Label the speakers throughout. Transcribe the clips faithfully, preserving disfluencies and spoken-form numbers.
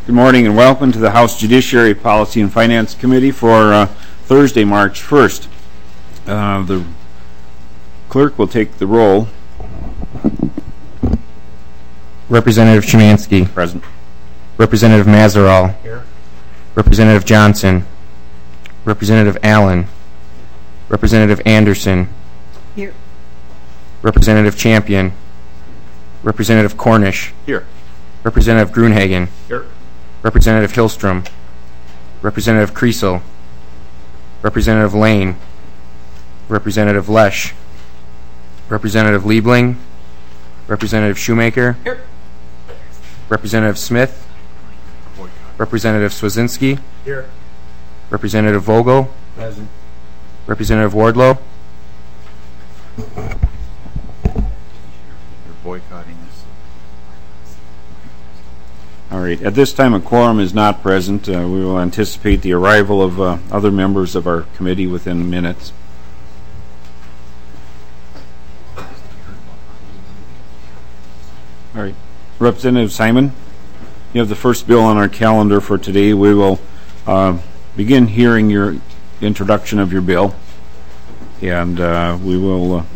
Speaker 1: Good morning and welcome to the House Judiciary Policy and Finance Committee for uh, Thursday, March first. Uh, the clerk will take the roll.
Speaker 2: Representative Szymanski.
Speaker 1: Present.
Speaker 2: Representative Mazeral.
Speaker 3: Here.
Speaker 2: Representative Johnson. Representative Allen. Representative Anderson.
Speaker 3: Here.
Speaker 2: Representative Champion. Representative Cornish.
Speaker 1: Here.
Speaker 2: Representative Grunhagen.
Speaker 1: Here.
Speaker 2: Representative Hillstrom. Representative Kriesel. Representative Lane. Representative Lesh. Representative Liebling. Representative Shoemaker.
Speaker 3: Here.
Speaker 2: Representative Smith. Representative Swazinski.
Speaker 3: Here.
Speaker 2: Representative Vogel.
Speaker 3: Present.
Speaker 2: Representative Wardlow.
Speaker 4: You're boycotting this.
Speaker 1: All right. At this time, a quorum is not present. Uh, we will anticipate the arrival of uh, other members of our committee within minutes. All right. Representative Simon, you have the first bill on our calendar for today. We will uh, begin hearing your introduction of your bill, and uh, we will... Uh,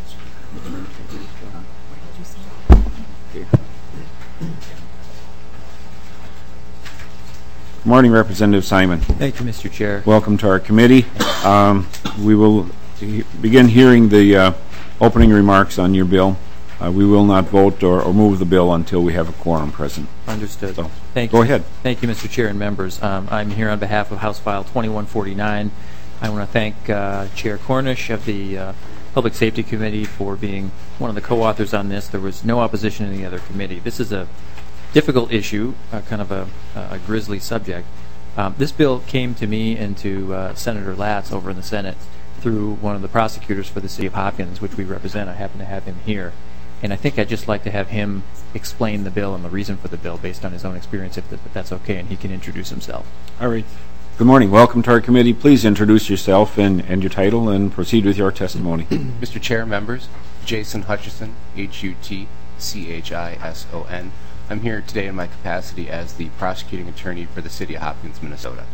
Speaker 1: Good morning, Representative Simon.
Speaker 5: Thank you, Mister Chair.
Speaker 1: Welcome to our committee. Um, we will he begin hearing the uh, opening remarks on your bill. Uh, we will not vote or, or move the bill until we have a quorum present.
Speaker 5: Understood.
Speaker 1: So,
Speaker 5: Thank
Speaker 1: go
Speaker 5: you.
Speaker 1: ahead.
Speaker 5: Thank you, Mister Chair and members. Um, I'm here on behalf of House File twenty-one forty-nine. I want to thank uh, Chair Cornish of the uh, Public Safety Committee for being one of the co-authors on this. There was no opposition in the other committee. This is a difficult issue, uh, kind of a, a grisly subject. Um, this bill came to me and to uh, Senator Latz over in the Senate through one of the prosecutors for the City of Hopkins, which we represent. I happen to have him here. And I think I'd just like to have him explain the bill and the reason for the bill based on his own experience, if, if that's okay, and he can introduce himself.
Speaker 1: All right. Good morning. Welcome to our committee. Please introduce yourself and, and your title and proceed with your testimony.
Speaker 6: Mister Chair, members, Jason Hutchison, H U T C H I S O N. I'm here today in my capacity as the prosecuting attorney for the City of Hopkins, Minnesota.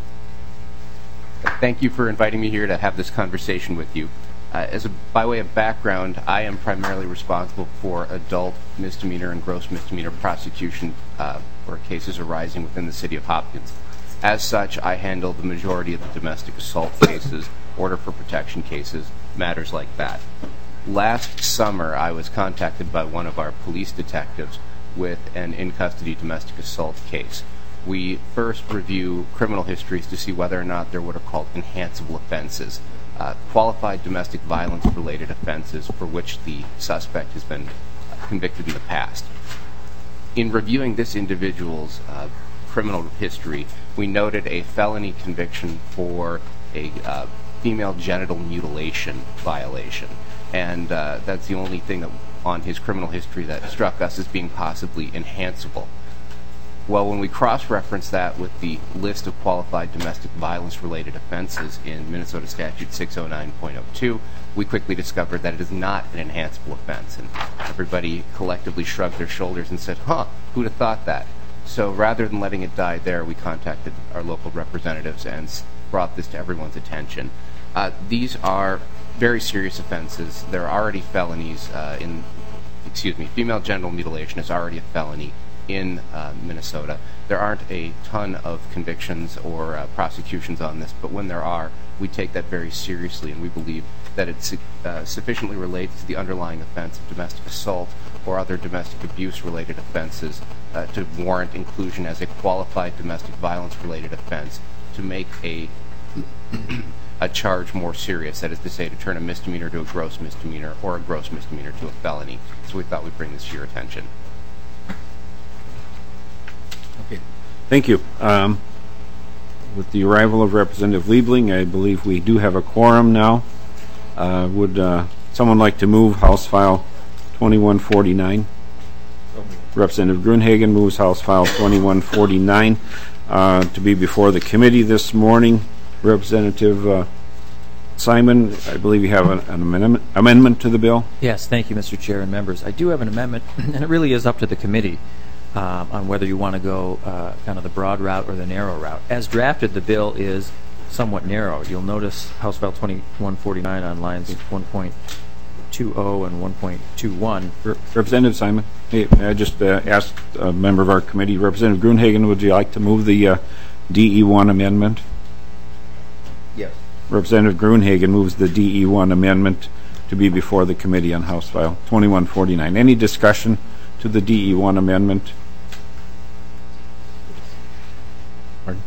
Speaker 6: Thank you for inviting me here to have this conversation with you. Uh, as a, by way of background, I am primarily responsible for adult misdemeanor and gross misdemeanor prosecution uh, for cases arising within the City of Hopkins. As such, I handle the majority of the domestic assault cases, order for protection cases, matters like that. Last summer, I was contacted by one of our police detectives with an in-custody domestic assault case. We first review criminal histories to see whether or not they're what are called enhanceable offenses, uh, qualified domestic violence-related offenses for which the suspect has been convicted in the past. In reviewing this individual's uh, criminal history, we noted a felony conviction for a uh, female genital mutilation violation, and uh, that's the only thing that on his criminal history that struck us as being possibly enhanceable. Well, when we cross-reference that with the list of qualified domestic violence-related offenses in Minnesota Statute six oh nine point oh two, we quickly discovered that it is not an enhanceable offense, and everybody collectively shrugged their shoulders and said, huh, who'd have thought that? So rather than letting it die there, we contacted our local representatives and brought this to everyone's attention. Uh, these are very serious offenses. There are already felonies uh, in, excuse me, female genital mutilation is already a felony in uh, Minnesota. There aren't a ton of convictions or uh, prosecutions on this, but when there are, we take that very seriously, and we believe that it uh, sufficiently relates to the underlying offense of domestic assault or other domestic abuse-related offenses uh, to warrant inclusion as a qualified domestic violence-related offense to make a a charge more serious, that is to say, to turn a misdemeanor to a gross misdemeanor or a gross misdemeanor to a felony. So we thought we'd bring this to your attention.
Speaker 1: Okay. Thank you. Um, with the arrival of Representative Liebling, I believe we do have a quorum now. Uh, would uh, someone like to move House File twenty-one forty-nine? Representative Grunhagen moves House File twenty-one forty-nine uh, to be before the committee this morning. Representative uh, Simon, I believe you have an, an amendment, amendment to the bill.
Speaker 5: Yes, thank you, Mister Chair and members. I do have an amendment, and it really is up to the committee. um, on whether you want to go uh, kind of the broad route or the narrow route. As drafted, the bill is somewhat narrow. You'll notice House File twenty-one forty-nine on lines one point two zero and one point two one.
Speaker 1: Representative Simon, hey, I just uh, asked a member of our committee, Representative Gruenhagen, would you like to move the uh, D E one amendment?
Speaker 4: Yes.
Speaker 1: Representative Gruenhagen moves the D E one amendment to be before the committee on House File twenty-one forty-nine. Any discussion to the D E one amendment? Pardon?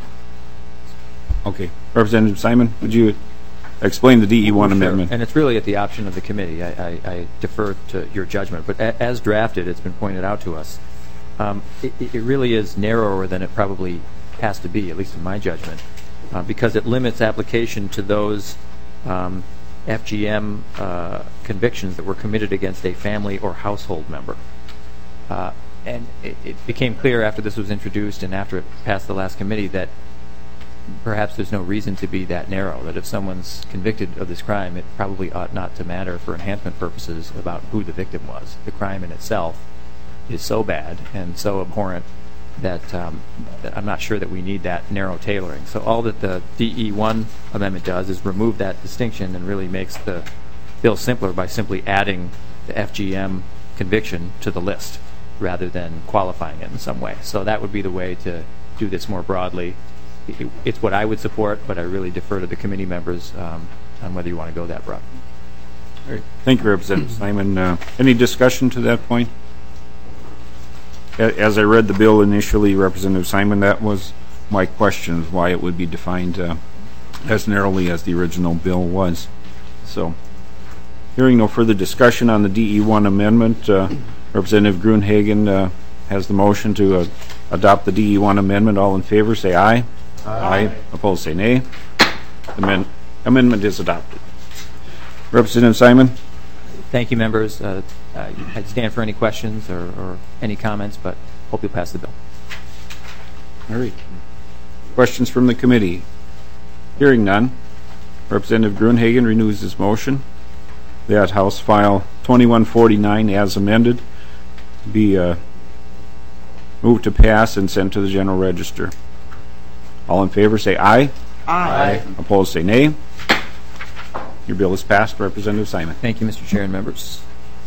Speaker 1: Okay. Representative Simon, would you explain the D E one
Speaker 5: Sure.
Speaker 1: amendment?
Speaker 5: And it's really at the option of the committee. I, I, I defer to your judgment. But a, as drafted, it's been pointed out to us, um, it, it really is narrower than it probably has to be, at least in my judgment, uh, because it limits application to those um, F G M uh, convictions that were committed against a family or household member. Uh, and it, it became clear after this was introduced and after it passed the last committee that perhaps there's no reason to be that narrow, that if someone's convicted of this crime, it probably ought not to matter for enhancement purposes about who the victim was. The crime in itself is so bad and so abhorrent that, um, that I'm not sure that we need that narrow tailoring. So all that the D E one amendment does is remove that distinction and really makes the bill simpler by simply adding the F G M conviction to the list rather than qualifying it in some way. So that would be the way to do this more broadly. It, it's what I would support, but I really defer to the committee members um, on whether you want to go that broad.
Speaker 1: All right. Thank you, Representative Simon. Uh, any discussion to that point? As I read the bill initially, Representative Simon, that was my question, why it would be defined uh, as narrowly as the original bill was. So, hearing no further discussion on the D E one amendment, uh, Representative Gruenhagen uh, has the motion to uh, adopt the D E one amendment. All in favor, say aye. Aye. Aye. Opposed, say nay. The amend amendment is adopted. Representative Simon.
Speaker 5: Thank you, members. Uh, uh, I'd stand for any questions or, or any comments, but hope you'll pass the bill.
Speaker 1: All right. Questions from the committee? Hearing none, Representative Gruenhagen renews his motion that House File twenty-one forty-nine as amended be uh, moved to pass and sent to the General Register. All in favor say aye.
Speaker 4: Aye.
Speaker 1: Opposed say nay. Your bill is passed. Representative Simon.
Speaker 5: Thank you, Mister Chair and members.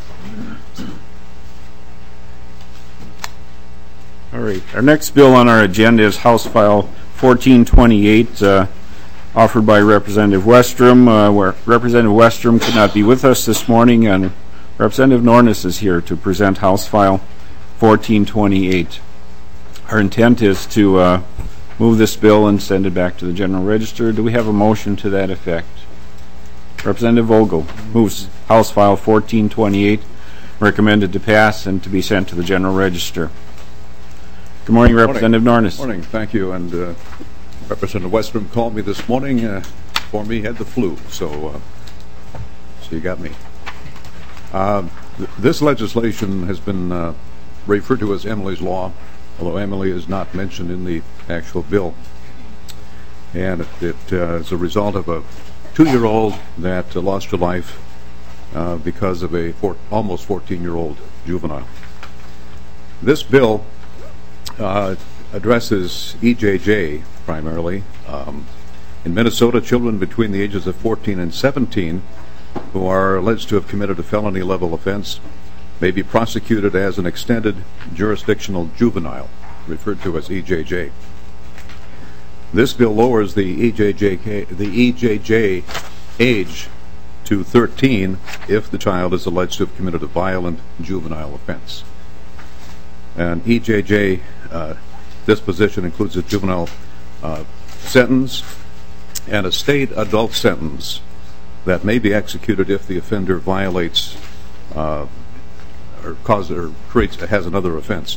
Speaker 1: All right. Our next bill on our agenda is House File fourteen twenty-eight, uh, offered by Representative Westrom. Uh, where Representative Westrom could not be with us this morning, and Representative Nornis is here to present House File fourteen twenty-eight. Our intent is to uh, move this bill and send it back to the General Register. Do we have a motion to that effect? Representative Vogel moves House File fourteen twenty-eight, recommended to pass and to be sent to the General Register. Good morning, Representative Nornis.
Speaker 3: Good morning. Thank you. And uh, Representative Westrom called me this morning uh, for me, had the flu, so uh, so you got me. Uh, th this legislation has been uh, referred to as Emily's Law, although Emily is not mentioned in the actual bill. And it, it uh, is a result of a two-year-old that uh, lost her life uh, because of a four, almost fourteen-year-old juvenile. This bill uh, addresses E J J primarily. Um, in Minnesota, children between the ages of fourteen and seventeen who are alleged to have committed a felony-level offense may be prosecuted as an extended jurisdictional juvenile, referred to as E J J. This bill lowers the E J J, the E J J age to thirteen if the child is alleged to have committed a violent juvenile offense. And E J J uh, disposition includes a juvenile uh, sentence and a state adult sentence that may be executed if the offender violates uh, or causes or creates has another offense.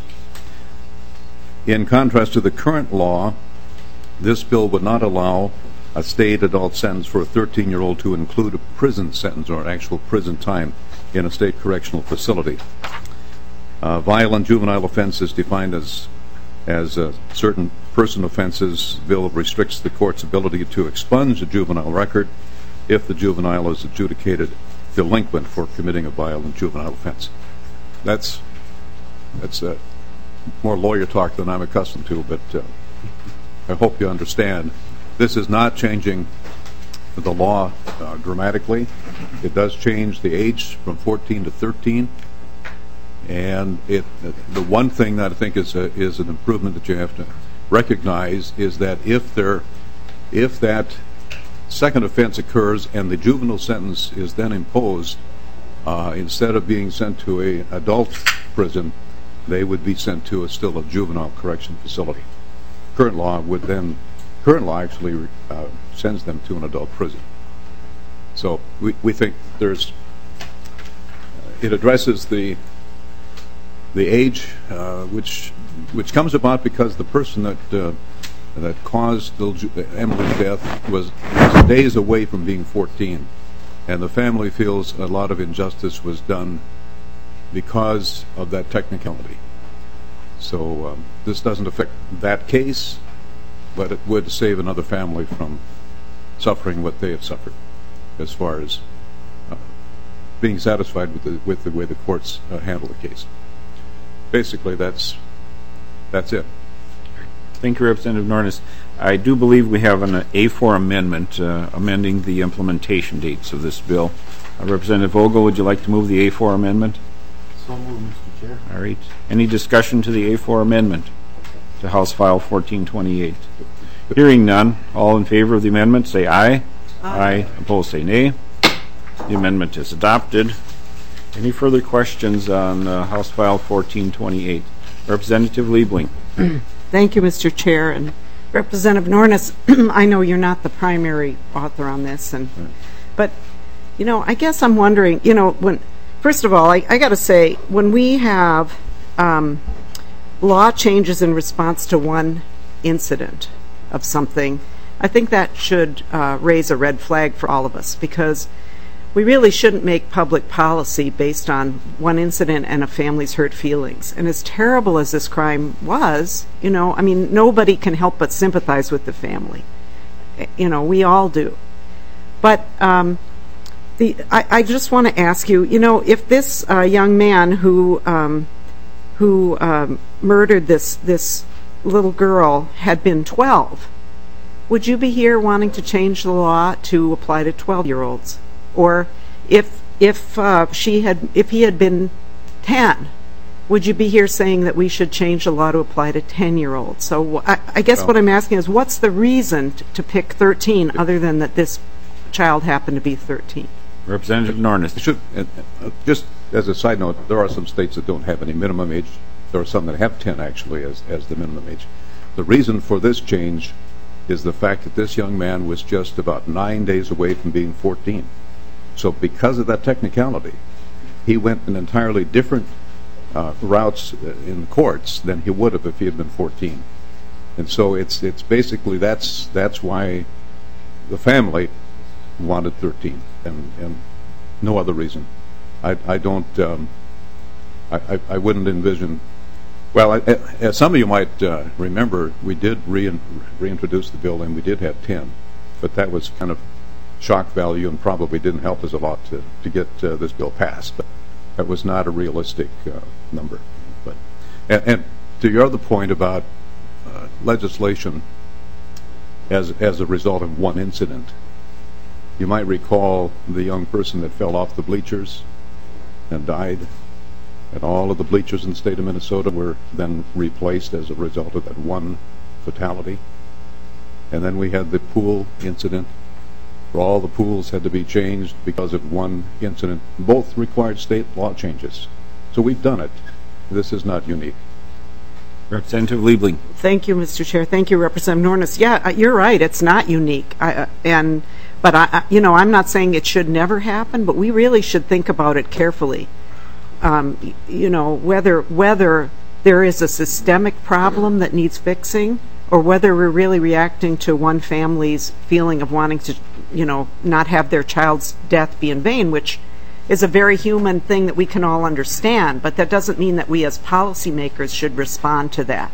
Speaker 3: In contrast to the current law, this bill would not allow a state adult sentence for a thirteen-year-old to include a prison sentence or actual prison time in a state correctional facility. Uh, violent juvenile offense is defined as as uh, certain person offenses. The bill restricts the court's ability to expunge a juvenile record if the juvenile is adjudicated delinquent for committing a violent juvenile offense. That's that's uh, more lawyer talk than I'm accustomed to, but uh, I hope you understand. This is not changing the law uh, dramatically. It does change the age from fourteen to thirteen, and it the one thing that I think is a, is an improvement that you have to recognize is that if there if that second offense occurs and the juvenile sentence is then imposed, uh, instead of being sent to a adult prison, they would be sent to a still a juvenile correction facility. Current law would then, current law actually uh, sends them to an adult prison. So we, we think there's, uh, it addresses the the age uh, which which comes about because the person that uh, that caused little Emily's death was, was days away from being fourteen, and the family feels a lot of injustice was done because of that technicality. So um, this doesn't affect that case, but it would save another family from suffering what they have suffered, as far as uh, being satisfied with the with the way the courts uh, handle the case. Basically, that's that's it.
Speaker 1: Thank you, Representative Nornis. I do believe we have an A four amendment uh, amending the implementation dates of this bill. Uh, Representative Vogel, would you like to move the A four amendment?
Speaker 4: So moved, Mister Chair.
Speaker 1: All right. Any discussion to the A four amendment to House File fourteen twenty-eight? Hearing none, all in favor of the amendment say aye. Aye. Opposed say nay. The amendment is adopted. Any further questions on uh, House File fourteen twenty-eight? Representative Liebling.
Speaker 7: Thank you, Mister Chair. And Representative Nornis, I know you're not the primary author on this, and but, you know, I guess I'm wondering, you know, when, first of all, I, I got to say, when we have um, law changes in response to one incident of something, I think that should uh, raise a red flag for all of us, because we really shouldn't make public policy based on one incident and a family's hurt feelings. And as terrible as this crime was, you know, I mean, nobody can help but sympathize with the family. You know, we all do. But um, the I, I just want to ask you, you know, if this uh, young man who um, who um, murdered this this little girl had been twelve, would you be here wanting to change the law to apply to twelve-year-olds? Or if if uh, she had if he had been ten, would you be here saying that we should change the law to apply to ten-year-olds? So I, I guess
Speaker 3: well,
Speaker 7: what I'm asking is, what's the reason t- to pick thirteen, other than that this child happened to be thirteen?
Speaker 1: Representative Nornis.
Speaker 3: Should, uh, uh, just as a side note, there are some states that don't have any minimum age. There are some that have ten actually as as the minimum age. The reason for this change is the fact that this young man was just about nine days away from being fourteen. So because of that technicality, he went in entirely different uh, routes in the courts than he would have if he had been fourteen. And so it's it's basically that's that's why the family wanted thirteen, and, and no other reason. I, I don't um, I, I, I wouldn't envision. Well, I, as some of you might uh, remember, we did re- reintroduce the bill, and we did have ten, but that was kind of shock value and probably didn't help us a lot to, to get uh, this bill passed. But that was not a realistic uh, number. But and, and to your other point about uh, legislation as as a result of one incident, you might recall the young person that fell off the bleachers and died, and all of the bleachers in the state of Minnesota were then replaced as a result of that one fatality. And then we had the pool incident, where all the pools had to be changed because of one incident. Both required state law changes. So we've done it. This is not unique.
Speaker 1: Representative Liebling.
Speaker 7: Thank you, Mister Chair. Thank you, Representative Nornis. Yeah, you're right. It's not unique. I, uh, and but I, I, you know, I'm not saying it should never happen, but we really should think about it carefully. Um, you know, whether whether there is a systemic problem that needs fixing, or whether we're really reacting to one family's feeling of wanting to, you know, not have their child's death be in vain, which is a very human thing that we can all understand, but that doesn't mean that we as policymakers should respond to that.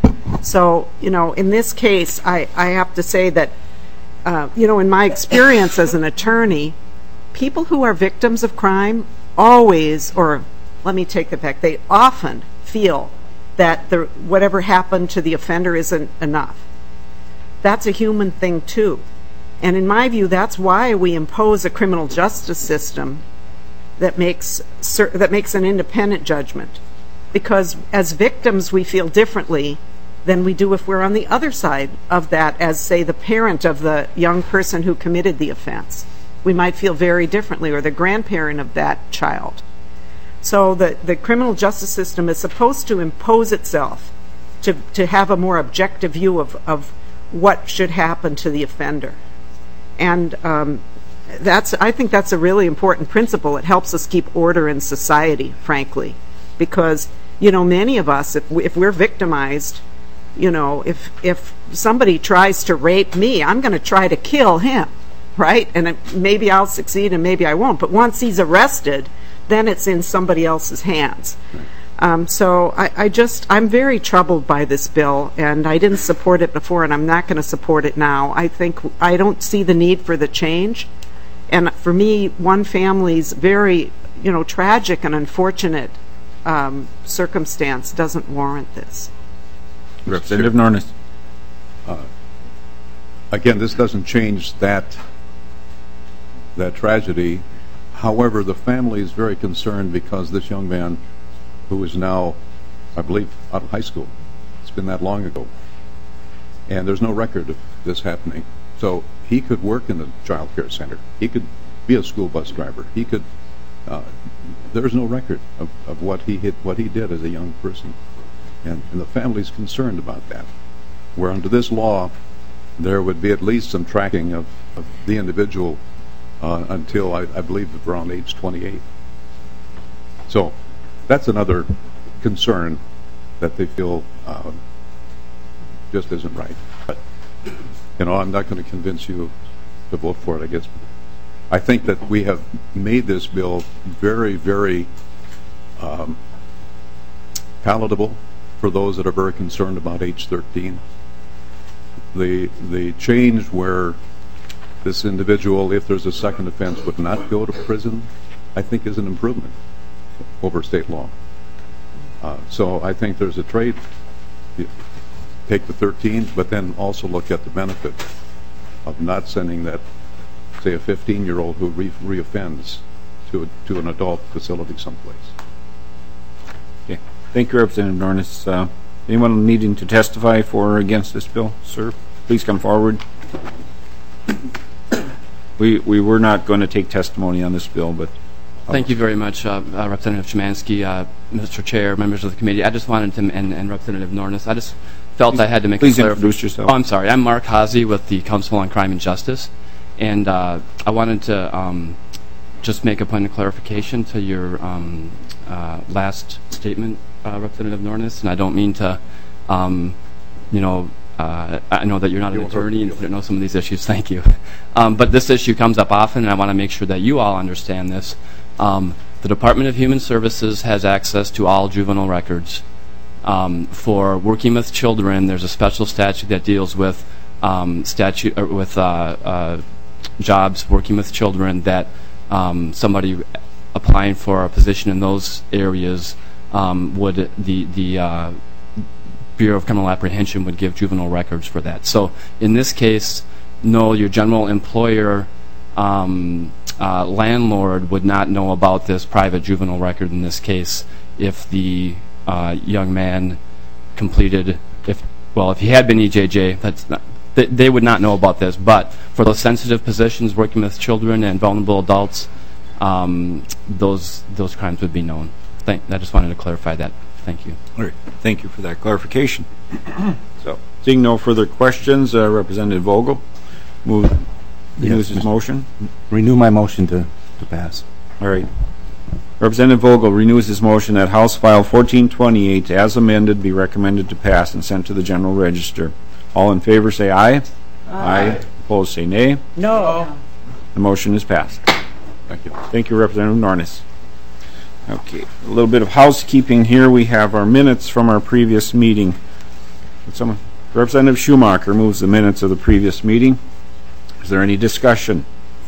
Speaker 7: So, you know, in this case, I, I have to say that, uh, you know, in my experience as an attorney, people who are victims of crime always, or let me take that back, they often feel that the, whatever happened to the offender isn't enough. That's a human thing too. And in my view, that's why we impose a criminal justice system that makes that makes an independent judgment. Because as victims, we feel differently than we do if we're on the other side of that as, say, the parent of the young person who committed the offense. We might feel very differently, or the grandparent of that child. So the, the criminal justice system is supposed to impose itself to, to have a more objective view of, of what should happen to the offender. And um, that's, I think that's a really important principle. It helps us keep order in society, frankly. Because, you know, many of us, if, we, if we're victimized, you know, if, if somebody tries to rape me, I'm going to try to kill him, right? And it, maybe I'll succeed and maybe I won't. But once he's arrested, then it's in somebody else's hands. Um, so I, I just, I'm very troubled by this bill, and I didn't support it before, and I'm not going to support it now. I think, I don't see the need for the change. And for me, one family's very, you know, tragic and unfortunate um, circumstance doesn't warrant this.
Speaker 1: Representative Nornes.
Speaker 3: Uh, again, this doesn't change that that tragedy. However, the family is very concerned because this young man, who is now, I believe, out of high school, it's been that long ago, and there's no record of this happening. So he could work in a child care center. He could be a school bus driver. He could. Uh, there's no record of, of what he hit, what he did as a young person, and, and the family's concerned about that. Where under this law, there would be at least some tracking of, of the individual uh, until I, I believe around age twenty-eight. So that's another concern that they feel uh, just isn't right. But you know, I'm not going to convince you to vote for it, I guess. I think that we have made this bill very, very um, palatable for those that are very concerned about age thirteen. The, the change where this individual, if there's a second offense, would not go to prison, I think is an improvement over state law. Uh, so I think there's a trade. You take the thirteen, but then also look at the benefit of not sending that, say, a fifteen-year-old who re reoffends to a, to an adult facility someplace.
Speaker 1: Okay. Thank you, Representative Nornes. Uh, anyone needing to testify for or against this bill? Sir, please come forward. We, we were not going to take testimony on this bill, but...
Speaker 8: Thank you very much, uh, uh, Representative Szymanski, uh, Mister Chair, members of the committee. I just wanted to, and, and Representative Nornes, I just felt
Speaker 1: please,
Speaker 8: I had to make
Speaker 1: please
Speaker 8: a Please
Speaker 1: introduce yourself.
Speaker 8: Oh, I'm sorry. I'm Mark Haase with the Council on Crime and Justice, and uh, I wanted to um, just make a point of clarification to your um, uh, last statement, uh, Representative Nornes, and I don't mean to, um, you know, Uh, I know that you're not an attorney and you don't know some of these issues. Thank you. Um, but this issue comes up often, and I want to make sure that you all understand this. Um, the Department of Human Services has access to all juvenile records. Um, for working with children, there's a special statute that deals with um, statute or with uh, uh, jobs working with children that um, somebody applying for a position in those areas um, would the the uh, Bureau of Criminal Apprehension would give juvenile records for that. So in this case, no, your general employer um, uh, landlord would not know about this private juvenile record in this case if the uh, young man completed, if well, if he had been E J J, that's not, they, they would not know about this. But for those sensitive positions working with children and vulnerable adults, um, those those crimes would be known. Thank, I just wanted to clarify that. Thank you.
Speaker 1: All right. Thank you for that clarification. So, seeing no further questions, uh, Representative Vogel move, renews
Speaker 4: Yes,
Speaker 1: his motion.
Speaker 4: Renew my motion to, to pass.
Speaker 1: All right. Representative Vogel renews his motion that House File fourteen twenty-eight, as amended, be recommended to pass and sent to the General Register. All in favor say aye. Aye. Aye. Opposed say nay.
Speaker 7: No.
Speaker 1: The motion is passed.
Speaker 3: Thank you.
Speaker 1: Thank you, Representative Nornes. Okay, a little bit of housekeeping here. We have our minutes from our previous meeting. Someone, Representative Schumacher moves the minutes of the previous meeting. Is there any discussion?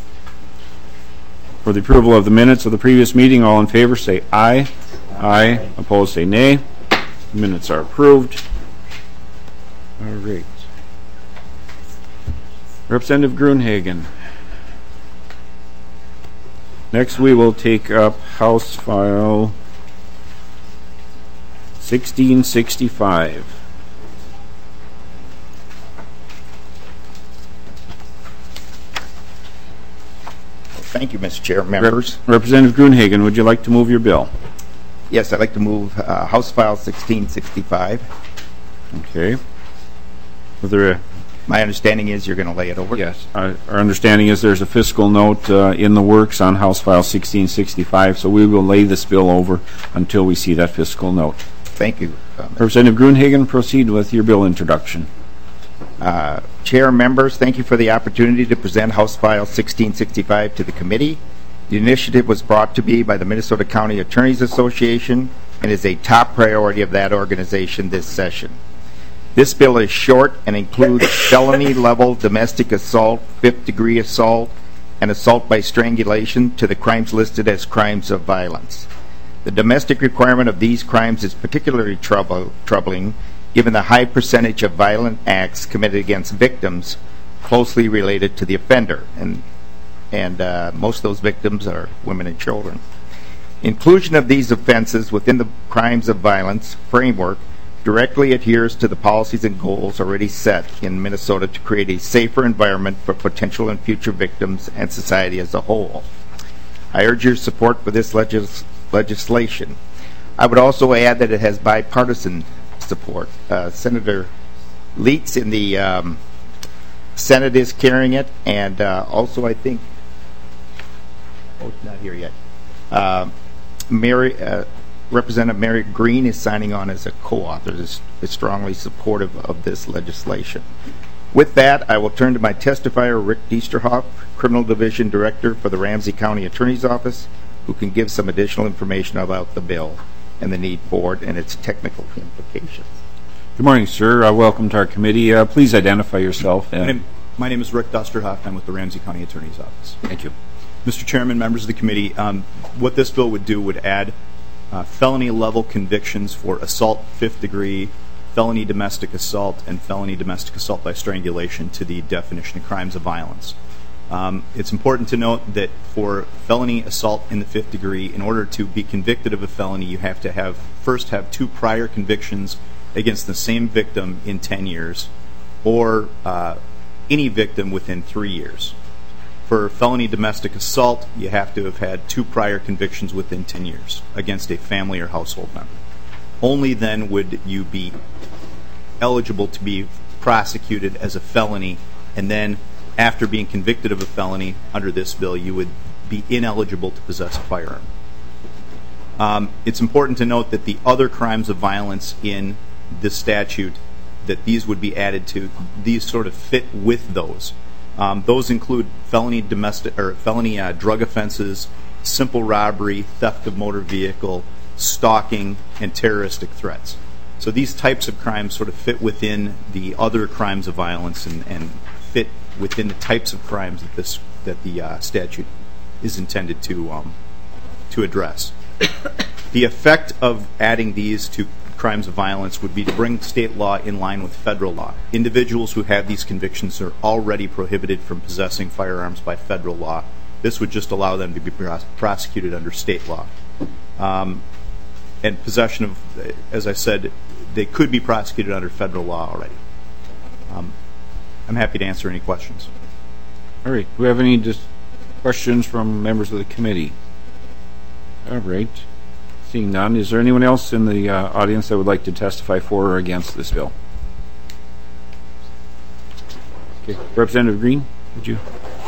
Speaker 1: For the approval of the minutes of the previous meeting, all in favor say aye. Aye. Opposed say nay. Minutes are approved. All right. Representative Gruenhagen. Next, we will take up House File sixteen sixty-five.
Speaker 9: Thank you, Mister Chair. Members.
Speaker 1: Rep Representative Gruenhagen, would you like to move your bill?
Speaker 9: Yes, I'd like to move uh, House File sixteen sixty-five.
Speaker 1: Okay. Was there a
Speaker 9: My understanding is you're going to lay it over.
Speaker 1: Yes. Our, our understanding is there's a fiscal note uh, in the works on House File sixteen sixty-five, so we will lay this bill over until we see that fiscal note.
Speaker 9: Thank you. Uh,
Speaker 1: Representative Gruenhagen, proceed with your bill introduction.
Speaker 9: Uh, Chair, members, thank you for the opportunity to present House File sixteen sixty-five to the committee. The initiative was brought to me by the Minnesota County Attorneys Association and is a top priority of that organization this session. This bill is short and includes felony-level domestic assault, fifth-degree assault, and assault by strangulation to the crimes listed as crimes of violence. The domestic requirement of these crimes is particularly trouble, troubling given the high percentage of violent acts committed against victims closely related to the offender, and, and uh, most of those victims are women and children. Inclusion of these offenses within the crimes of violence framework directly adheres to the policies and goals already set in Minnesota to create a safer environment for potential and future victims and society as a whole. I urge your support for this legis legislation. I would also add that it has bipartisan support. Uh, Senator Leitz in the um, Senate is carrying it, and uh, also I think, oh, it's not here yet. Uh, Mary, uh, Representative Mary Green is signing on as a co-author, is, is strongly supportive of this legislation. With that, I will turn to my testifier, Rick Diesterhoff, Criminal Division Director for the Ramsey County Attorney's Office, who can give some additional information about the bill and the need for it and its technical implications.
Speaker 1: Good morning, sir. Uh, welcome to our committee. Uh, please identify yourself.
Speaker 10: My name, my name is Rick Diesterhoff. I'm with the Ramsey County Attorney's Office.
Speaker 1: Thank you.
Speaker 10: Mister Chairman, members of the committee, um, what this bill would do would add uh, felony-level convictions for assault fifth degree, felony domestic assault, and felony domestic assault by strangulation to the definition of crimes of violence. Um, it's important to note that for felony assault in the fifth degree, in order to be convicted of a felony, you have to have first have two prior convictions against the same victim in ten years, or uh, any victim within three years. For felony domestic assault, you have to have had two prior convictions within ten years against a family or household member. Only then would you be eligible to be prosecuted as a felony, and then after being convicted of a felony under this bill, you would be ineligible to possess a firearm. Um, it's important to note that the other crimes of violence in this statute, that these would be added to, these sort of fit with those. Um, those include felony domestic or felony uh, drug offenses, simple robbery, theft of motor vehicle, stalking, and terroristic threats. So these types of crimes sort of fit within the other crimes of violence and, and fit within the types of crimes that this that the uh, statute is intended to um, to address. The effect of adding these to crimes of violence would be to bring state law in line with federal law. Individuals who have these convictions are already prohibited from possessing firearms by federal law. This would just allow them to be pros prosecuted under state law. Um, and possession of, as I said, they could be prosecuted under federal law already. Um, I'm happy to answer any questions.
Speaker 1: All right. Do we have any dis questions from members of the committee? All right. Seeing none, is there anyone else in the uh, audience that would like to testify for or against this bill? Okay. Representative Green, would you?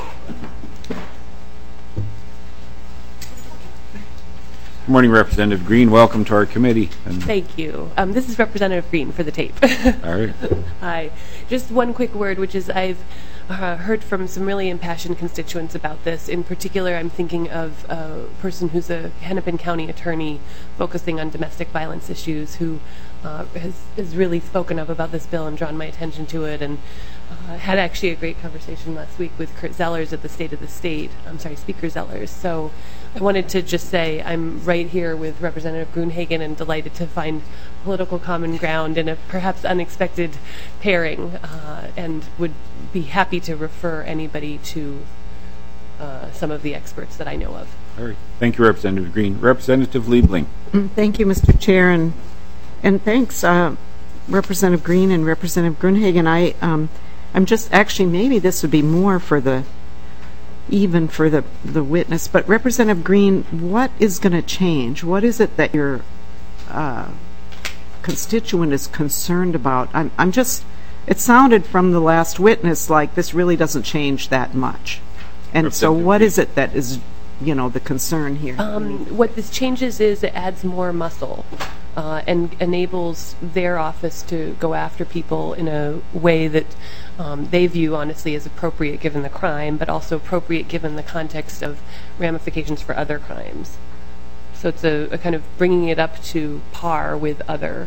Speaker 1: Good morning, Representative Green. Welcome to our committee. And
Speaker 11: Thank you. Um, this is Representative Green for the tape.
Speaker 1: all right.
Speaker 11: Hi. Just one quick word, which is I've uh, heard from some really impassioned constituents about this. In particular, I'm thinking of a person who's a Hennepin County attorney focusing on domestic violence issues who uh, has, has really spoken up about this bill and drawn my attention to it. And uh, had actually a great conversation last week with Kurt Zellers at the State of the State. I'm sorry, Speaker Zellers. So I wanted to just say I'm right here with Representative Gruenhagen and delighted to find political common ground in a perhaps unexpected pairing, uh, and would be happy to refer anybody to uh, some of the experts that I know of.
Speaker 1: All right. Thank you, Representative Green. Representative Liebling.
Speaker 7: Thank you, Mister Chair, and and thanks, uh, Representative Green and Representative Gruenhagen. I, um, I'm just actually maybe this would be more for the even for the the witness, but Representative Green, what is going to change? What is it that your uh, constituent is concerned about? I'm I'm just. It sounded from the last witness like this really doesn't change that much, and so what is it that is, you know, the concern here?
Speaker 11: Um, what this changes is it adds more muscle uh, and enables their office to go after people in a way that um, they view honestly as appropriate given the crime, but also appropriate given the context of ramifications for other crimes. So it's a, a kind of bringing it up to par with other.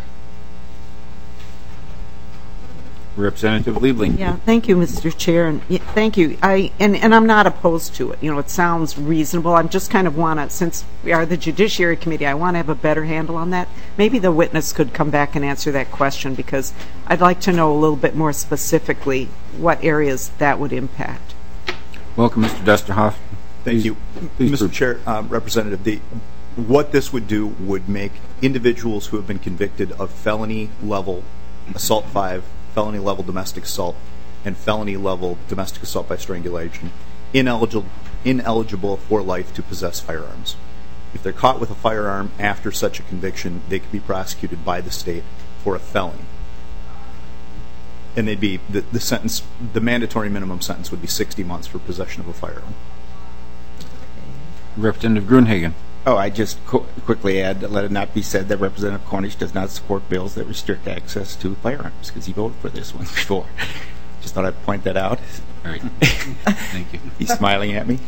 Speaker 1: Representative Liebling.
Speaker 7: Yeah, thank you, Mister Chair, and y- thank you. I and, and I'm not opposed to it. You know, it sounds reasonable. I'm just kind of want to, since we are the Judiciary Committee, I want to have a better handle on that. Maybe the witness could come back and answer that question, because I'd like to know a little bit more specifically what areas that would impact.
Speaker 1: Welcome, Mister Desterhoff.
Speaker 10: Thank
Speaker 1: Please-
Speaker 10: you.
Speaker 1: please
Speaker 10: Mister
Speaker 1: prove-
Speaker 10: Chair, um, Representative, the, what this would do would make individuals who have been convicted of felony level assault five, felony level domestic assault, and felony level domestic assault by strangulation ineligible, ineligible for life to possess firearms. If they're caught with a firearm after such a conviction, they could be prosecuted by the state for a felony. And they'd be, the, the sentence, the mandatory minimum sentence would be sixty months for possession of a firearm.
Speaker 1: Representative Gruenhagen.
Speaker 9: Oh, I just qu- quickly add, let it not be said that Representative Cornish does not support bills that restrict access to firearms, because he voted for this one before. Just thought I'd point that out.
Speaker 1: All right. Thank you.
Speaker 9: He's smiling at me.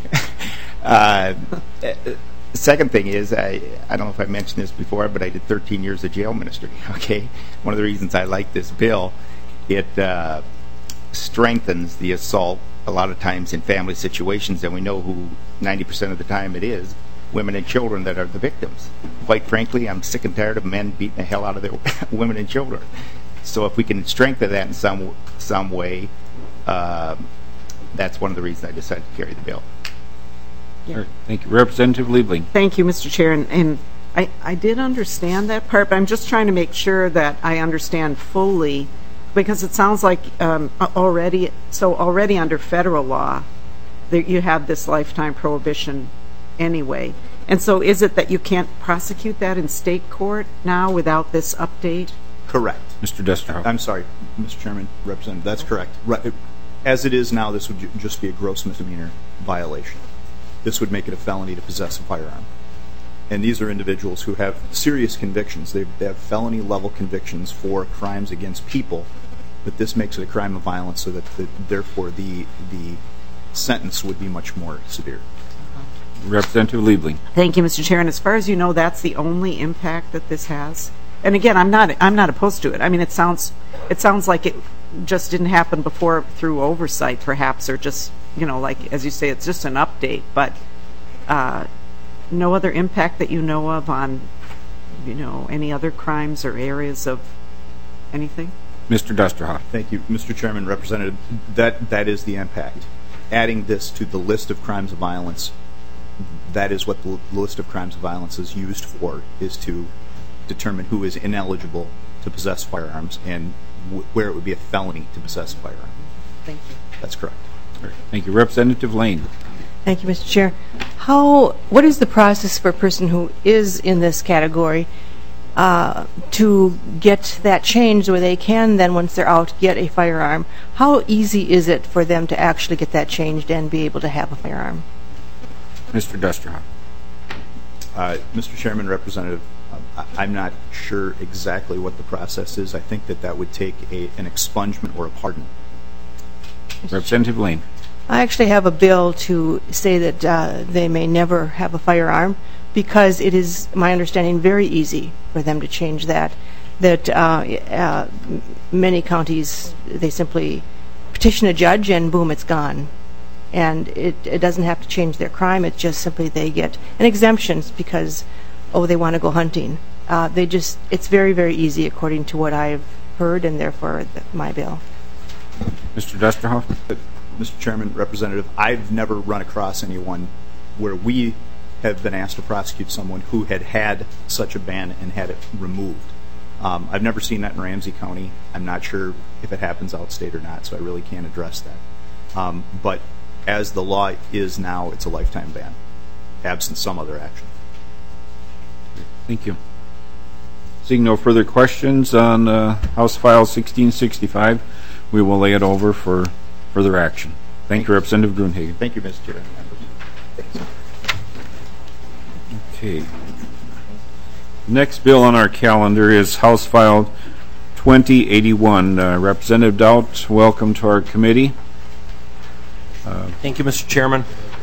Speaker 9: Uh, the second thing is, I, I don't know if I mentioned this before, but I did thirteen years of jail ministry, okay? One of the reasons I like this bill, it uh, strengthens the assault a lot of times in family situations, and we know who ninety percent of the time it is, women and children that are the victims. Quite frankly, I'm sick and tired of men beating the hell out of their women and children. So if we can strengthen that in some some way, uh, that's one of the reasons I decided to carry the bill.
Speaker 1: All right. Thank you. Representative Liebling.
Speaker 7: Thank you, Mister Chair, and, and I, I did understand that part, but I'm just trying to make sure that I understand fully, because it sounds like um, already, so already under federal law, there, you have this lifetime prohibition anyway. And so is it that you can't prosecute that in state court now without this update?
Speaker 10: Correct.
Speaker 1: Mister Desterhoff.
Speaker 10: I'm sorry, Mister Chairman, Representative, that's correct. Right. As it is now, this would ju- just be a gross misdemeanor violation. This would make it a felony to possess a firearm. And these are individuals who have serious convictions. They, they have felony level convictions for crimes against people, but this makes it a crime of violence, so that the, therefore the the sentence would be much more severe.
Speaker 1: Representative Liebling.
Speaker 7: Thank you, Mister Chair. And as far as you know, that's the only impact that this has. And again, I'm not I'm not opposed to it. I mean, it sounds it sounds like it just didn't happen before through oversight, perhaps, or just, you know, like as you say, it's just an update. But uh, no other impact that you know of on, you know, any other crimes or areas of anything?
Speaker 1: Mister Desterhoff.
Speaker 10: Thank you, Mister Chairman, Representative. That that is the impact. Adding this to the list of crimes of violence, that is what the list of crimes of violence is used for, is to determine who is ineligible to possess firearms and w- where it would be a felony to possess a firearm.
Speaker 7: Thank you.
Speaker 10: That's correct.
Speaker 1: All right. Thank you. Representative Lane.
Speaker 12: Thank you, Mister Chair. How, what is the process for a person who is in this category uh, to get that changed where they can then, once they're out, get a firearm? How easy is it for them to actually get that changed and be able to have a firearm?
Speaker 1: Mister Desterhoff.
Speaker 10: Uh, Mister Chairman, Representative, um, I, I'm not sure exactly what the process is. I think that that would take a, an expungement or a pardon.
Speaker 1: Representative Lane.
Speaker 12: I actually have a bill to say that uh, they may never have a firearm, because it is, my understanding, very easy for them to change that. That uh, uh, many counties, they simply petition a judge and boom, it's gone. And it, it doesn't have to change their crime. It's just simply they get an exemption because, oh, they want to go hunting. Uh, they just, it's very, very easy according to what I've heard, and therefore the, my bill.
Speaker 1: Mister Dusterhoff?
Speaker 10: Mister Chairman, Representative, I've never run across anyone where we have been asked to prosecute someone who had had such a ban and had it removed. Um, I've never seen that in Ramsey County. I'm not sure if it happens outstate or not, so I really can't address that. Um, but as the law is now, it's a lifetime ban, absent some other action.
Speaker 1: Thank you. Seeing no further questions on uh, House File sixteen sixty-five, we will lay it over for further action. Thank you, Representative Gruenhagen.
Speaker 10: Thank you, Mister Chair.
Speaker 1: Okay. Next bill on our calendar is House File twenty eighty-one. Uh, Representative Daudt, welcome to our committee.
Speaker 13: Uh, Thank you, Mister Chairman.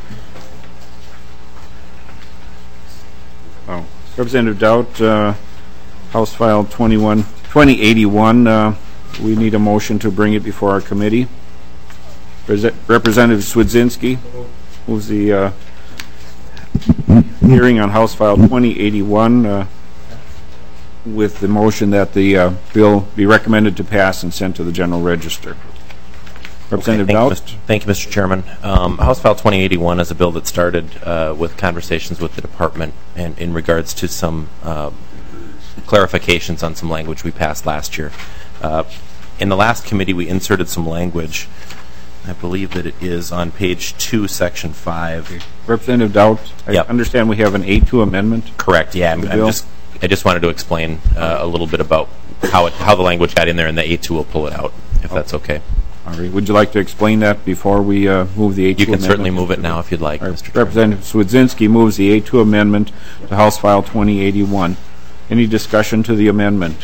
Speaker 1: Oh, Representative Daudt, uh, House File twenty-one, twenty eighty-one. Uh, we need a motion to bring it before our committee. Res- Representative Swedzinski, who's the uh, hearing on House File twenty eighty-one, uh, with the motion that the uh, bill be recommended to pass and sent to the General Register. Representative
Speaker 13: okay, thank,
Speaker 1: Daudt.
Speaker 13: you, Mister Thank you, Mister Chairman. Um, House File twenty eighty-one is a bill that started uh, with conversations with the department and in regards to some uh, clarifications on some language we passed last year. Uh, in the last committee, we inserted some language. I believe that it is on page two, section five.
Speaker 1: Okay. Representative Daudt, I
Speaker 13: yep.
Speaker 1: understand we have an A two amendment.
Speaker 13: Correct. Yeah, I'm, I'm just. I just wanted to explain uh, a little bit about how it, how the language got in there, and the A two will pull it out, if okay. that's okay.
Speaker 1: All right. Would you like to explain that before we uh, move the A two amendment?
Speaker 13: You can certainly move it now if you'd like,
Speaker 1: right.
Speaker 13: Mister Chairman.
Speaker 1: Representative Swedzinski moves the A two amendment to House File twenty eighty-one. Any discussion to the amendment?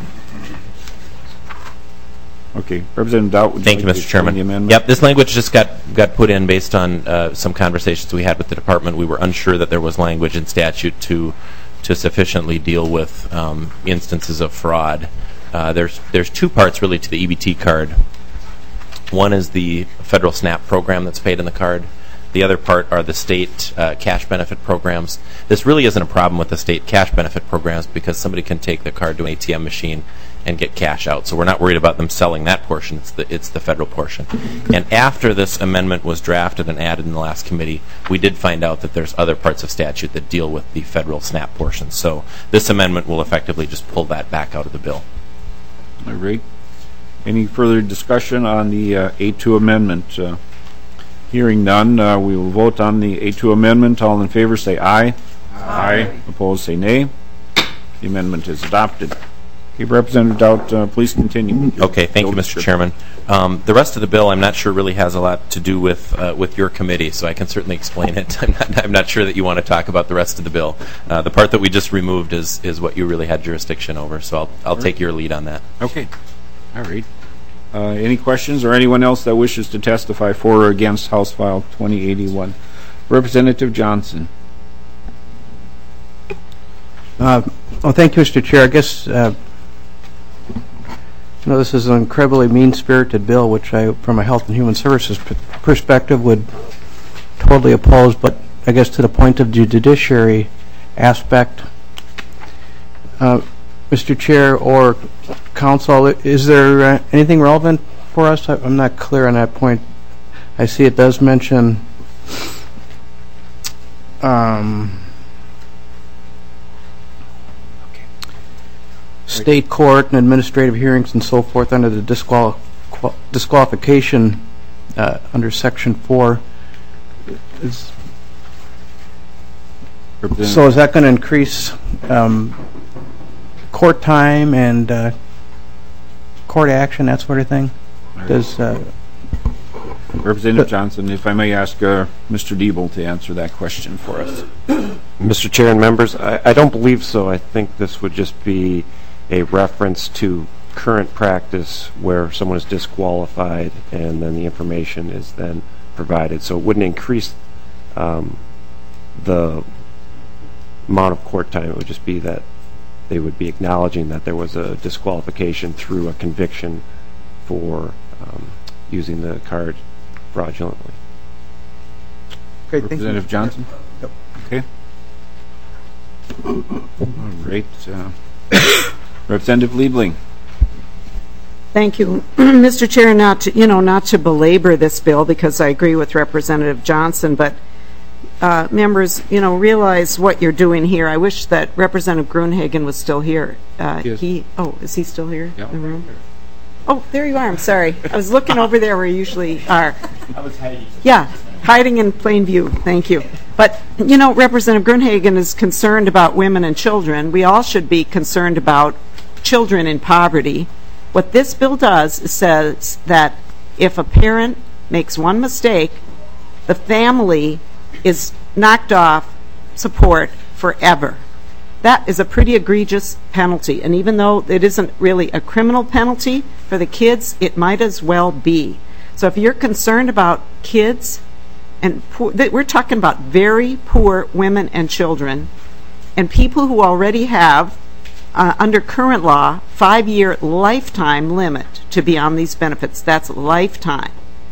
Speaker 1: Okay. Representative Daudt, would you
Speaker 13: Thank
Speaker 1: like
Speaker 13: you,
Speaker 1: to
Speaker 13: Mister Chairman.
Speaker 1: The amendment?
Speaker 13: Yep, this language just got, got put in based on uh, some conversations we had with the department. We were unsure that there was language in statute to to sufficiently deal with um, instances of fraud. Uh, there's there's two parts really to the E B T card. One is the federal SNAP program that's paid in the card. The other part are the state uh, cash benefit programs. This really isn't a problem with the state cash benefit programs because somebody can take the card to an A T M machine and get cash out. So we're not worried about them selling that portion. It's the it's the federal portion. And after this amendment was drafted and added in the last committee, we did find out that there's other parts of statute that deal with the federal SNAP portion. So this amendment will effectively just pull that back out of the bill.
Speaker 1: All right. Any further discussion on the uh, A two amendment? Uh, hearing none, uh, we will vote on the A two amendment. All in favor say aye. Aye. Aye. Opposed say nay. The amendment is adopted. Okay, Representative Daudt, uh, please continue.
Speaker 13: Okay, thank you, Mister Chairman. Um, the rest of the bill I'm not sure really has a lot to do with uh, with your committee, so I can certainly explain it. I'm not, I'm not sure that you want to talk about the rest of the bill. Uh, the part that we just removed is, is what you really had jurisdiction over, so I'll, I'll take your lead on that.
Speaker 1: Okay. All right. Uh, any questions or anyone else that wishes to testify for or against House File twenty eighty-one? Representative Johnson.
Speaker 14: Uh, well, thank you, Mister Chair. I guess uh, you know, this is an incredibly mean-spirited bill, which I, from a Health and Human Services p- perspective, would totally oppose. But I guess to the point of the judiciary aspect, uh, Mister Chair or Council, is there uh, anything relevant for us? I, I'm not clear on that point. I see it does mention um, state court and administrative hearings and so forth under the disqual- qual- disqualification uh, under Section four. Is, so is that going to increase um, court time and uh, court action, that sort of thing? Does uh,
Speaker 1: Representative Johnson, if I may ask uh, Mister Diebel to answer that question for us.
Speaker 15: Mister Chair and members, I, I don't believe so. I think this would just be a reference to current practice where someone is disqualified and then the information is then provided. So it wouldn't increase um, the amount of court time. It would just be that they would be acknowledging that there was a disqualification through a conviction for um, using the card fraudulently.
Speaker 1: Okay, thank you. Representative Johnson?
Speaker 10: Yep.
Speaker 1: Okay. All right. Uh, Representative Liebling.
Speaker 7: Thank you, Mister Chair. Not to, you know, not to belabor this bill because I agree with Representative Johnson, but uh, members, you know, realize what you're doing here. I wish that Representative Gruenhagen was still here. Uh,
Speaker 1: yes.
Speaker 7: He, oh, is he still here
Speaker 1: Yep.
Speaker 7: in the room? Oh, there you are. I'm sorry. I was looking over there where you usually are.
Speaker 13: I was hiding.
Speaker 7: Yeah, hiding in plain view. Thank you. But, you know, Representative Gruenhagen is concerned about women and children. We all should be concerned about children in poverty. What this bill does is says that if a parent makes one mistake, the family is knocked off support forever. That is a pretty egregious penalty. And even though it isn't really a criminal penalty for the kids, it might as well be. So if you're concerned about kids, and poor, we're talking about very poor women and children, and people who already have, uh, under current law, five-year lifetime limit to be on these benefits. That's lifetime.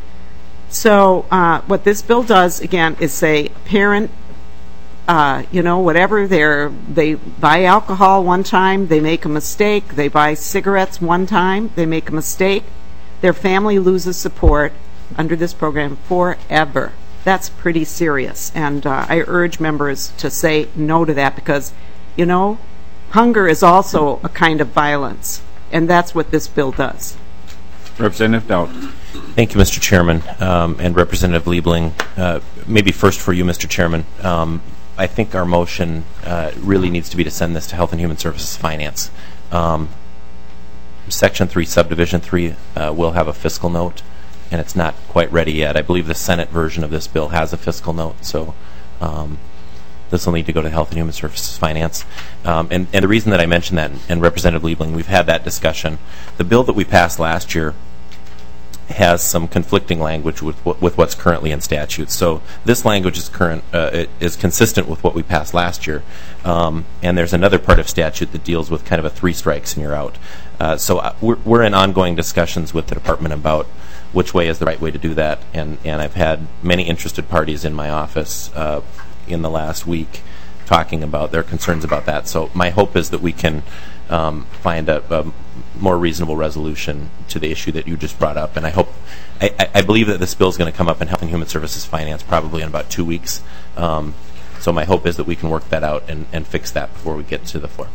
Speaker 7: So uh, what this bill does, again, is say parent, uh, you know, whatever, they're, they buy alcohol one time, they make a mistake, they buy cigarettes one time, they make a mistake, their family loses support under this program forever. That's pretty serious, and uh, I urge members to say no to that because, you know, hunger is also a kind of violence, and that's what this bill does.
Speaker 1: Representative Dowd.
Speaker 13: Thank you, Mister Chairman, um, and Representative Liebling. Uh, maybe first for you, Mister Chairman. Um, I think our motion uh, really needs to be to send this to Health and Human Services Finance. Um, Section three, Subdivision three uh, will have a fiscal note, and it's not quite ready yet. I believe the Senate version of this bill has a fiscal note, so um, this will need to go to Health and Human Services Finance. Um, and, and the reason that I mentioned that, and Representative Liebling, we've had that discussion. The bill that we passed last year has some conflicting language with with what's currently in statute. So this language is current uh, is consistent with what we passed last year. Um, and there's another part of statute that deals with kind of a three strikes and you're out. Uh, so uh, we're, we're in ongoing discussions with the department about which way is the right way to do that. And, and I've had many interested parties in my office uh, in the last week talking about their concerns about that. So my hope is that we can um, find a, a more reasonable resolution to the issue that you just brought up. And I hope, I, I believe that this bill is going to come up in Health and Human Services Finance probably in about two weeks. Um, so my hope is that we can work that out and, and fix that before we get to the floor.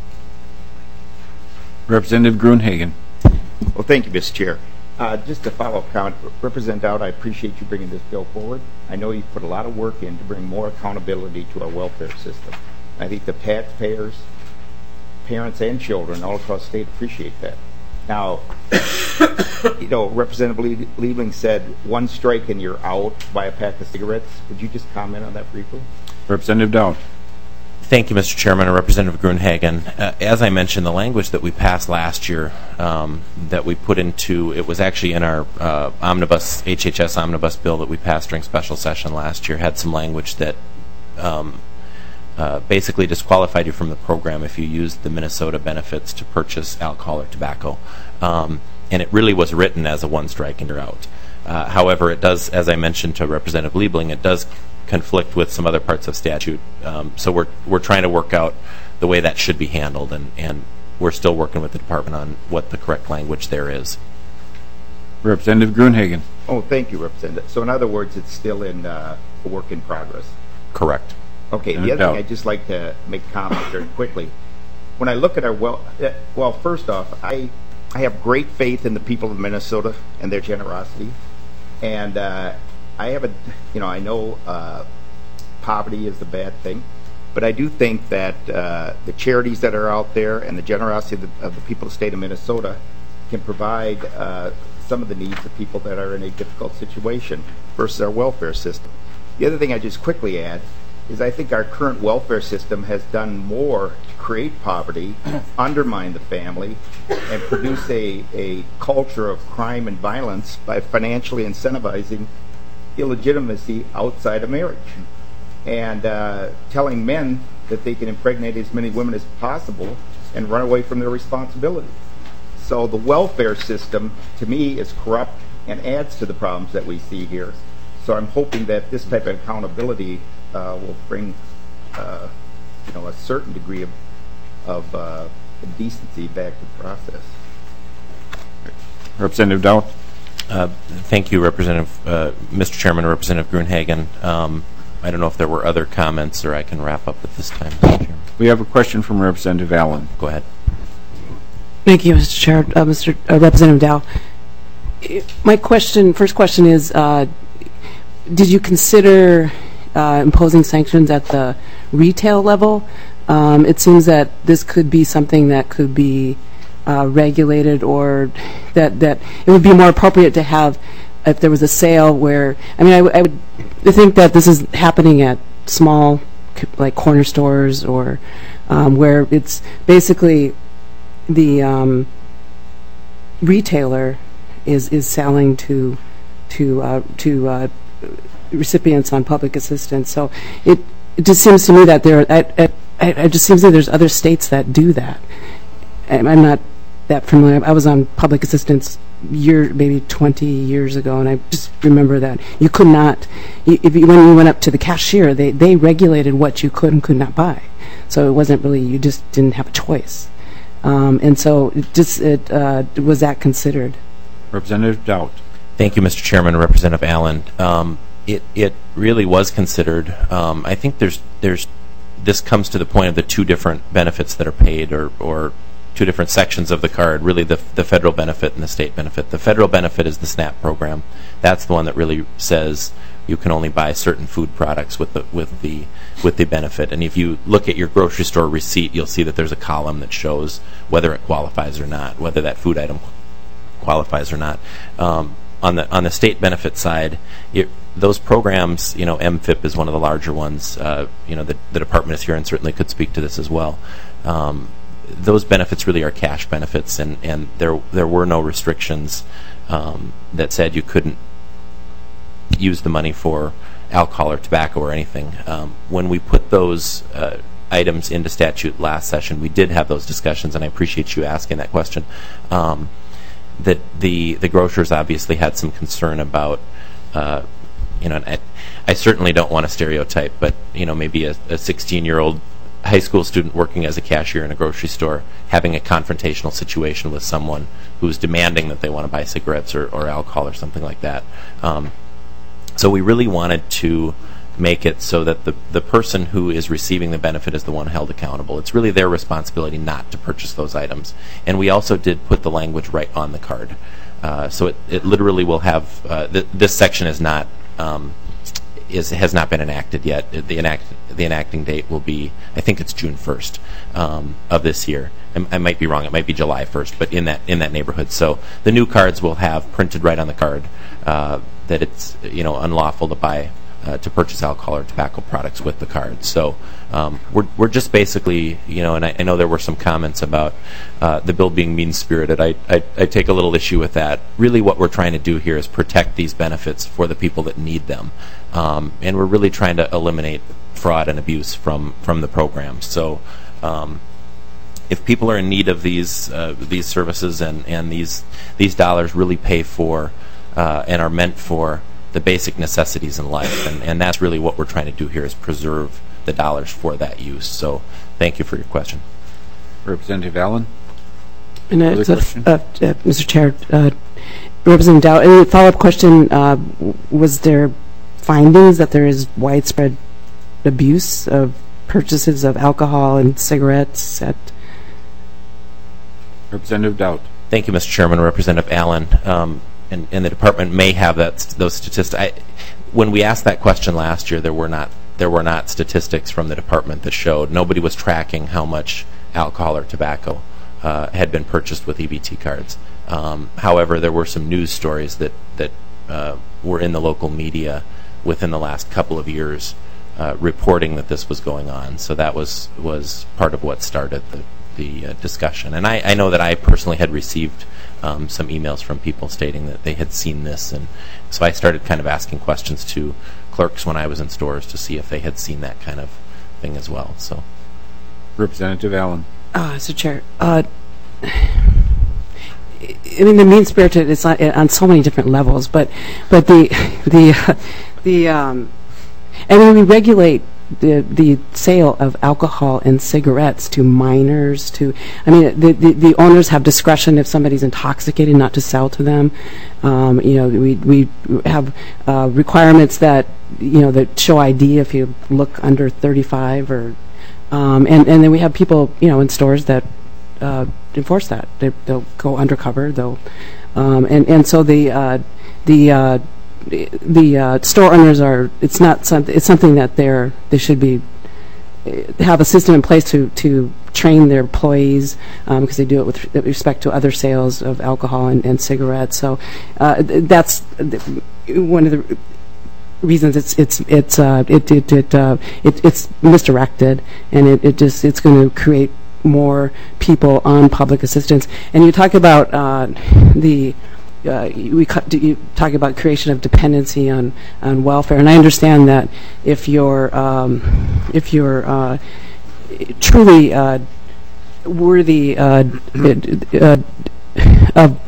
Speaker 1: Representative Gruenhagen.
Speaker 9: Well, thank you, Mister Chair. Uh, just to follow up, Count, Representative Dowd, I appreciate you bringing this bill forward. I know you've put a lot of work in to bring more accountability to our welfare system. I think the taxpayers, parents, and children all across the state appreciate that. Now, you know, Representative Liebling said one strike and you're out, buy a pack of cigarettes. Would you just comment on that briefly?
Speaker 1: Representative Dowd.
Speaker 13: Thank you, Mister Chairman, and Representative Gruenhagen. Uh, as I mentioned, the language that we passed last year um, that we put into, it was actually in our uh, omnibus, H H S omnibus bill that we passed during special session last year, had some language that um, uh, basically disqualified you from the program if you used the Minnesota benefits to purchase alcohol or tobacco. Um, and it really was written as a one strike and you're out. Uh, however, it does, as I mentioned to Representative Liebling, it does conflict with some other parts of statute. Um, so we're we're trying to work out the way that should be handled, and, and we're still working with the department on what the correct language there is.
Speaker 1: Representative Gruenhagen.
Speaker 9: Oh, thank you, Representative. So in other words, it's still in uh, a work in progress.
Speaker 13: Correct.
Speaker 9: Okay, the other thing I'd just like to make a comment very quickly. When I look at our, well, uh, well, first off, I, I have great faith in the people of Minnesota and their generosity. And uh, I have a, you know, I know uh, poverty is a bad thing, but I do think that uh, the charities that are out there and the generosity of the, of the people of the state of Minnesota can provide uh, some of the needs of people that are in a difficult situation versus our welfare system. The other thing I just quickly add is I think our current welfare system has done more to create poverty, undermine the family, and produce a, a culture of crime and violence by financially incentivizing illegitimacy outside of marriage and uh, telling men that they can impregnate as many women as possible and run away from their responsibility. So the welfare system, to me, is corrupt and adds to the problems that we see here. So I'm hoping that this type of accountability uh, will bring, uh, you know, a certain degree of, of uh, decency back to the process.
Speaker 1: Representative Dow.
Speaker 13: Uh, thank you, Representative, uh, Mister Chairman, Representative Gruenhagen. Um, I don't know if there were other comments, or I can wrap up at this time, Mister Chairman.
Speaker 1: We have a question from Representative Allen.
Speaker 13: Go ahead.
Speaker 16: Thank you, Mister Chair. Uh, Mister Uh, Representative Dow. My question, first question is, uh, did you consider uh, imposing sanctions at the retail level? Um, it seems that this could be something that could be uh, regulated, or that, that it would be more appropriate to have if there was a sale where, I mean, I, w- I would think that this is happening at small, like corner stores, or um, where it's basically the um, retailer is is selling to to uh, to uh, recipients on public assistance. So it it just seems to me that there I, I, I, it just seems that there's other states that do that. I'm I'm not that familiar. I was on public assistance year maybe twenty years ago, and I just remember that you could not, if you, when you went up to the cashier, they they regulated what you could and could not buy. So it wasn't really, you just didn't have a choice. Um, and so it just it uh, was that considered.
Speaker 1: Representative Dowd.
Speaker 13: Thank you, Mister Chairman, Representative Allen. Um, it it really was considered. Um, I think there's there's this comes to the point of the two different benefits that are paid, or or two different sections of the card. Really, the the federal benefit and the state benefit. The federal benefit is the SNAP program. That's the one that really says you can only buy certain food products with the with the with the benefit. And if you look at your grocery store receipt, you'll see that there's a column that shows whether it qualifies or not, whether that food item qualifies or not. Um, on the on the state benefit side, it, those programs, you know, M F I P is one of the larger ones. Uh, you know, the, the department is here and certainly could speak to this as well. Um, those benefits really are cash benefits, and, and there there were no restrictions um, that said you couldn't use the money for alcohol or tobacco or anything. Um, when we put those uh, items into statute last session, we did have those discussions, and I appreciate you asking that question. Um, that the the grocers obviously had some concern about, uh, you know, I, I certainly don't want to stereotype, but you know, maybe a sixteen-year-old high school student working as a cashier in a grocery store having a confrontational situation with someone who's demanding that they want to buy cigarettes or, or alcohol or something like that. Um, so we really wanted to make it so that the, the person who is receiving the benefit is the one held accountable. It's really their responsibility not to purchase those items. And we also did put the language right on the card. Uh, so it, it literally will have, uh, th- this section is not, um, is has not been enacted yet. The, enact, the enacting date will be, I think it's June first um, of this year. I, I might be wrong, it might be July first, but in that in that neighborhood. So the new cards will have printed right on the card uh, that it's, you know, unlawful to buy Uh, to purchase alcohol or tobacco products with the card. So um, we're we're just basically, you know, and I, I know there were some comments about uh, the bill being mean-spirited. I, I I take a little issue with that. Really, what we're trying to do here is protect these benefits for the people that need them, um, and we're really trying to eliminate fraud and abuse from from the program. So. Um, If people are in need of these uh, these services and, and these these dollars really pay for uh, and are meant for the basic necessities in life, and, and that's really what we're trying to do here, is preserve the dollars for that use. So thank you for your question.
Speaker 1: Representative Allen?
Speaker 16: And uh, it's a, uh, uh, Mister Chair, uh, Representative Dow, any follow-up question, uh, was there findings that there is widespread abuse of purchases of alcohol and cigarettes at...
Speaker 1: Representative Dowd.
Speaker 13: Thank you, Mister Chairman. Representative Allen. Um, And, and the department may have that those statistics. I, when we asked that question last year, there were not there were not statistics from the department that showed. Nobody was tracking how much alcohol or tobacco uh, had been purchased with E B T cards. Um, however, there were some news stories that that uh, were in the local media within the last couple of years uh, reporting that this was going on. So that was was part of what started the the uh, discussion. And I, I know that I personally had received Um, some emails from people stating that they had seen this, and so I started kind of asking questions to clerks when I was in stores to see if they had seen that kind of thing as well. So,
Speaker 1: Representative Allen.
Speaker 16: Uh, Mister Chair, uh, I mean, the mean-spirited is on, on so many different levels, but but the the uh, the um, I mean, we regulate the the sale of alcohol and cigarettes to minors. To I mean, the, the the owners have discretion if somebody's intoxicated not to sell to them. Um, you know, we we have uh, requirements that you know that show I D if you look under thirty-five, or um, and and then we have people you know in stores that. Uh, enforce that. They, they'll go undercover. They'll, um, and and so the uh, the uh, the uh, store owners are. It's not something. It's something that they're they should be have a system in place to to train their employees because um, they do it with respect to other sales of alcohol and, and cigarettes. So uh, that's one of the reasons it's it's it's uh, it it it, uh, it it's misdirected, and it, it just it's going to create more people on public assistance. And you talk about uh, the uh, we you talk about creation of dependency on on welfare, and I understand that if you're um, if you're uh, truly uh, worthy uh, uh, of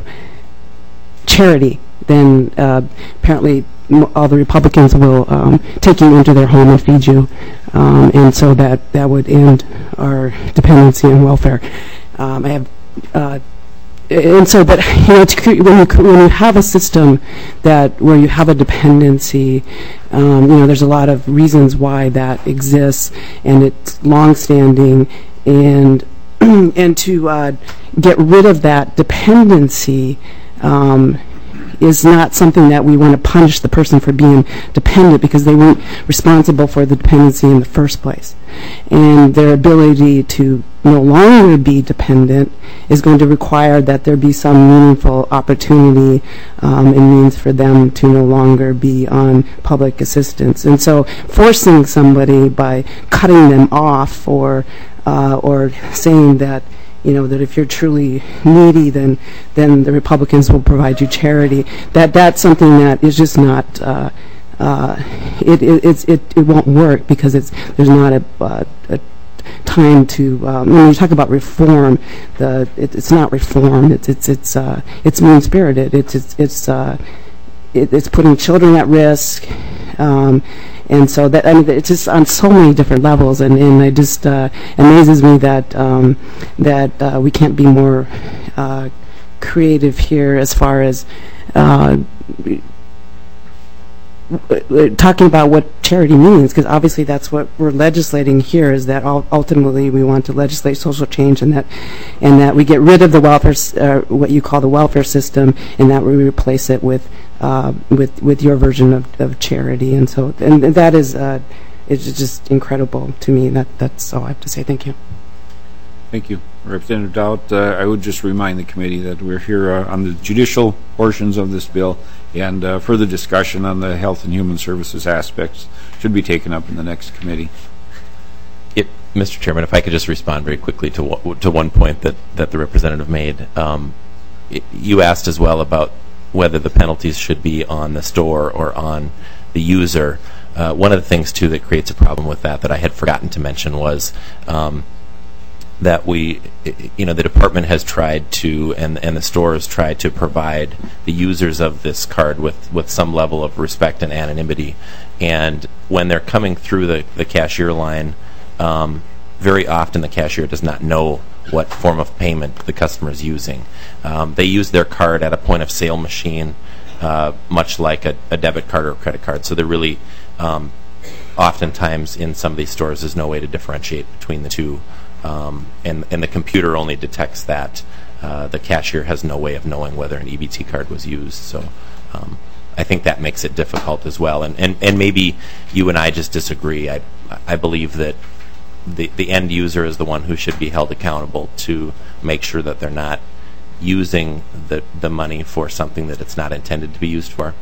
Speaker 16: charity, then uh, apparently all the Republicans will um, take you into their home and feed you, um, and so that that would end our dependency on welfare. Um, I have, uh, and so, but you know, to cre- when you when you have a system that where you have a dependency, um, you know, there's a lot of reasons why that exists, and it's longstanding, and and to uh, get rid of that dependency. Um, is not something that we want to punish the person for being dependent because they weren't responsible for the dependency in the first place. And their ability to no longer be dependent is going to require that there be some meaningful opportunity um, and means for them to no longer be on public assistance. And so forcing somebody by cutting them off or uh, or saying that you know, that if you're truly needy, then then the Republicans will provide you charity. That that's something that is just not. Uh, uh, it it it's, it it won't work because it's there's not a, uh, a time to. Um, when you talk about reform, the it, it's not reform. It's it's it's uh, it's mean spirited. It's it's it's uh, it, it's putting children at risk. Um, And so that I mean, it's just on so many different levels, and, and it just uh, amazes me that um, that uh, we can't be more uh, creative here as far as uh, talking about what charity means, because obviously that's what we're legislating here. Is that ultimately we want to legislate social change, and that and that we get rid of the welfare, uh, what you call the welfare system, and that we replace it with. Uh, with with your version of, of charity, and so and that is uh, it's just incredible to me. That that's all I have to say. Thank you.
Speaker 1: Thank you, Representative Dowd. Uh, I would just remind the committee that we're here uh, on the judicial portions of this bill, and uh, further discussion on the health and human services aspects should be taken up in the next committee.
Speaker 13: It, Mister Chairman, if I could just respond very quickly to w- to one point that that the representative made. Um, it, you asked as well about whether the penalties should be on the store or on the user. Uh, one of the things, too, that creates a problem with that that I had forgotten to mention was um, that we, you know, the department has tried to, and, and the stores tried to provide the users of this card with, with some level of respect and anonymity. And when they're coming through the, the cashier line, um, very often the cashier does not know what form of payment the customer is using. Um, they use their card at a point-of-sale machine, uh, much like a, a debit card or a credit card. So they're really, um, oftentimes in some of these stores, there's no way to differentiate between the two, um, and, and the computer only detects that. Uh, the cashier has no way of knowing whether an E B T card was used. So um, I think that makes it difficult as well. And, and, and maybe you and I just disagree. I, I believe that The, the end user is the one who should be held accountable to make sure that they're not using the, the money for something that it's not intended to be used for.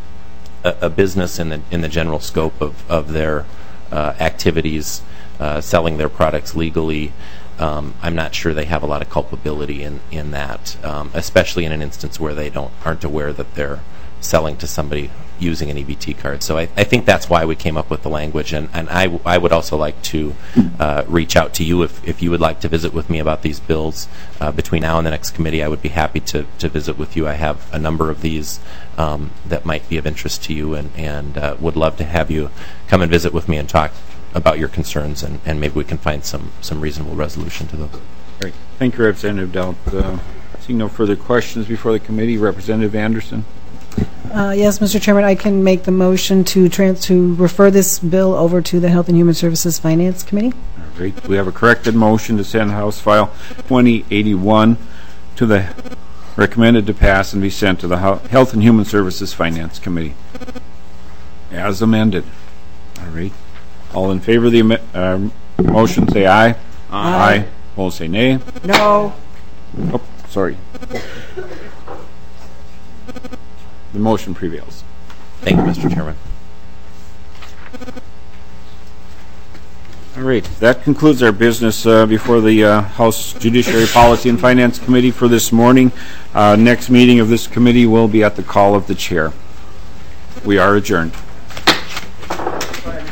Speaker 13: A, a business in the in the general scope of, of their uh, activities, uh, selling their products legally, um, I'm not sure they have a lot of culpability in, in that, um, especially in an instance where they don't aren't aware that they're selling to somebody using an E B T card. So I, I think that's why we came up with the language, and, and I, w- I would also like to uh, reach out to you if, if you would like to visit with me about these bills. Uh, between now and the next committee, I would be happy to, to visit with you. I have a number of these um, that might be of interest to you, and, and uh, would love to have you come and visit with me and talk about your concerns, and, and maybe we can find some, some reasonable resolution to those.
Speaker 1: Great. Thank you, Representative Dell. Uh, seeing no further questions before the committee, Representative Anderson.
Speaker 17: Uh, yes, Mister Chairman, I can make the motion to trans to refer this bill over to the Health and Human Services Finance Committee.
Speaker 1: All right. We have a corrected motion to send House File twenty eighty-one to the recommended to pass and be sent to the Health and Human Services Finance Committee as amended. All right. All in favor of the uh, motion, say aye. Aye. Aye. Opposed, say nay.
Speaker 7: No.
Speaker 1: Oh, sorry. The motion prevails.
Speaker 13: Thank you, Mister Chairman.
Speaker 1: All right. That concludes our business uh, before the uh, House Judiciary Policy and Finance Committee for this morning. Uh, next meeting of this committee will be at the call of the chair. We are adjourned.